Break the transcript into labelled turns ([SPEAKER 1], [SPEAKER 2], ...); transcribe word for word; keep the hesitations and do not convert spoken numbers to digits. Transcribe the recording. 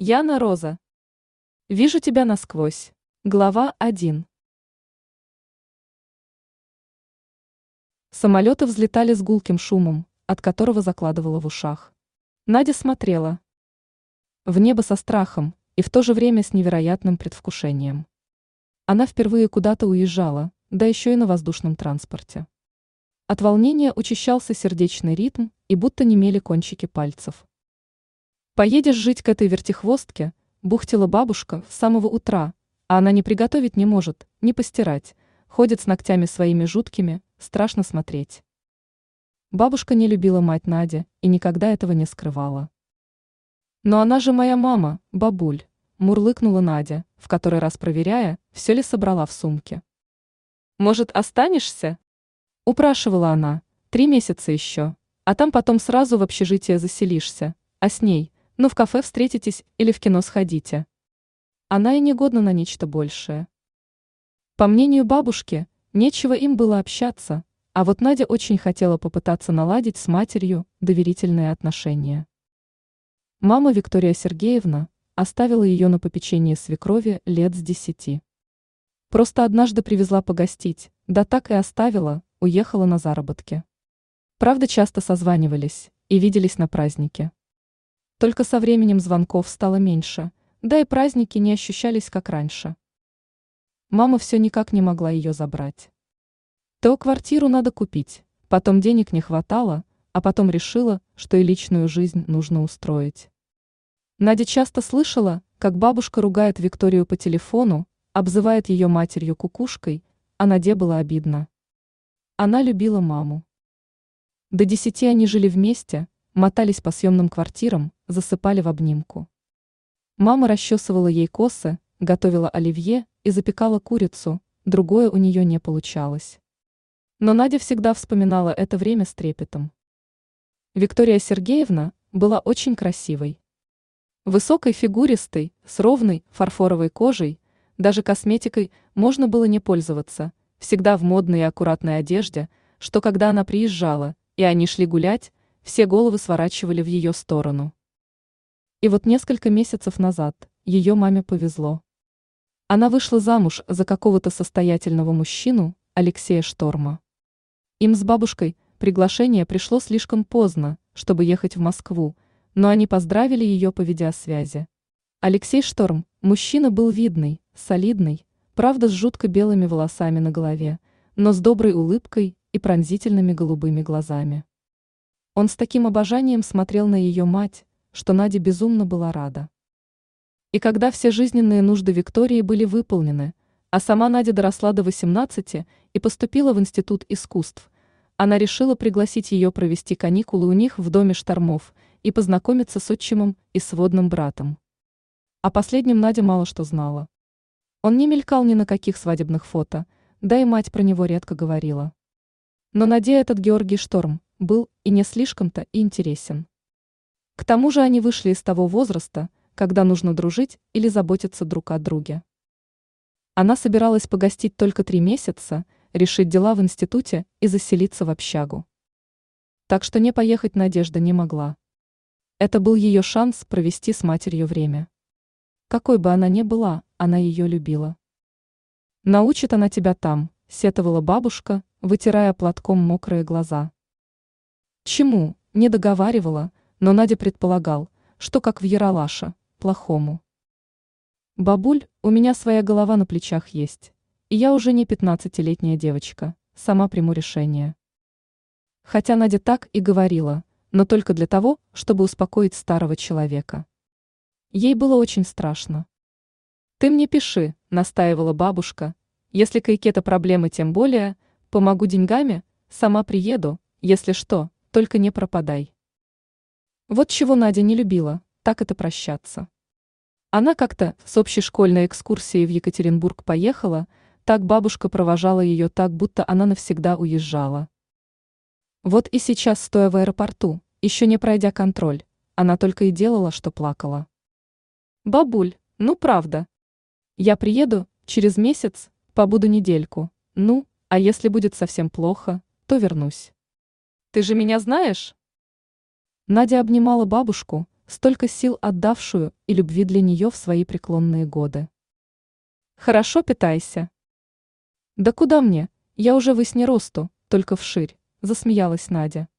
[SPEAKER 1] Яна Роза. Вижу тебя насквозь. Глава один. Самолеты взлетали с гулким шумом, от которого закладывало в ушах. Надя смотрела в небо со страхом и в то же время с невероятным предвкушением. Она впервые куда-то уезжала, да еще и на воздушном транспорте. От волнения учащался сердечный ритм и будто немели кончики пальцев. «Поедешь жить к этой вертихвостке», – бухтела бабушка с самого утра, а она ни приготовить не может, ни постирать, ходит с ногтями своими жуткими, страшно смотреть. Бабушка не любила мать Нади и никогда этого не скрывала. «Но она же моя мама, бабуль», – мурлыкнула Надя, в который раз проверяя, все ли собрала в сумке. «Может, останешься?» – упрашивала она, «три месяца еще, а там потом сразу в общежитие заселишься, а с ней, ну в кафе встретитесь или в кино сходите». Она и не годна на нечто большее. По мнению бабушки, нечего им было общаться, а вот Надя очень хотела попытаться наладить с матерью доверительные отношения. Мама Виктория Сергеевна оставила ее на попечение свекрови лет с десяти. Просто однажды привезла погостить, да так и оставила, уехала на заработки. Правда, часто созванивались и виделись на празднике. Только со временем звонков стало меньше, да и праздники не ощущались как раньше. Мама все никак не могла ее забрать. То квартиру надо купить, потом денег не хватало, а потом решила, что и личную жизнь нужно устроить. Надя часто слышала, как бабушка ругает Викторию по телефону, обзывает ее матерью кукушкой, а Наде было обидно. Она любила маму. До десяти они жили вместе, мотались по съемным квартирам, засыпали в обнимку. Мама расчесывала ей косы, готовила оливье и запекала курицу, другое у нее не получалось. Но Надя всегда вспоминала это время с трепетом. Виктория Сергеевна была очень красивой. Высокой, фигуристой, с ровной, фарфоровой кожей, даже косметикой можно было не пользоваться, всегда в модной и аккуратной одежде, что когда она приезжала, и они шли гулять, все головы сворачивали в ее сторону. И вот несколько месяцев назад ее маме повезло. Она вышла замуж за какого-то состоятельного мужчину, Алексея Шторма. Им с бабушкой приглашение пришло слишком поздно, чтобы ехать в Москву, но они поздравили ее по видеосвязи. Алексей Шторм, мужчина был видный, солидный, правда с жутко белыми волосами на голове, но с доброй улыбкой и пронзительными голубыми глазами. Он с таким обожанием смотрел на ее мать, что Надя безумно была рада. И когда все жизненные нужды Виктории были выполнены, а сама Надя доросла до восемнадцати и поступила в Институт искусств, она решила пригласить ее провести каникулы у них в доме Штормов и познакомиться с отчимом и сводным братом. О последнем Надя мало что знала. Он не мелькал ни на каких свадебных фото, да и мать про него редко говорила. Но Наде этот Георгий Шторм был и не слишком-то и интересен. К тому же они вышли из того возраста, когда нужно дружить или заботиться друг о друге. Она собиралась погостить только три месяца, решить дела в институте и заселиться в общагу. Так что не поехать Надежда не могла. Это был ее шанс провести с матерью время. Какой бы она ни была, она ее любила. «Научит она тебя там», — сетовала бабушка, вытирая платком мокрые глаза. Чему, не договаривала, но Надя предполагал, что как в Яралаша, плохому. «Бабуль, у меня своя голова на плечах есть, и я уже не пятнадцатилетняя девочка, сама приму решение». Хотя Надя так и говорила, но только для того, чтобы успокоить старого человека. Ей было очень страшно. «Ты мне пиши», — настаивала бабушка, «если какие-то проблемы, тем более, помогу деньгами, сама приеду, если что, только не пропадай». Вот чего Надя не любила, так это прощаться. Она как-то с общей школьной экскурсией в Екатеринбург поехала, так бабушка провожала ее так, будто она навсегда уезжала. Вот и сейчас, стоя в аэропорту, еще не пройдя контроль, она только и делала, что плакала. «Бабуль, ну правда. Я приеду через месяц, побуду недельку, ну, а если будет совсем плохо, то вернусь. Ты же меня знаешь?» Надя обнимала бабушку, столько сил отдавшую и любви для нее в свои преклонные годы. Хорошо питайся. Да куда мне, я уже высь не росту, только вширь, засмеялась Надя.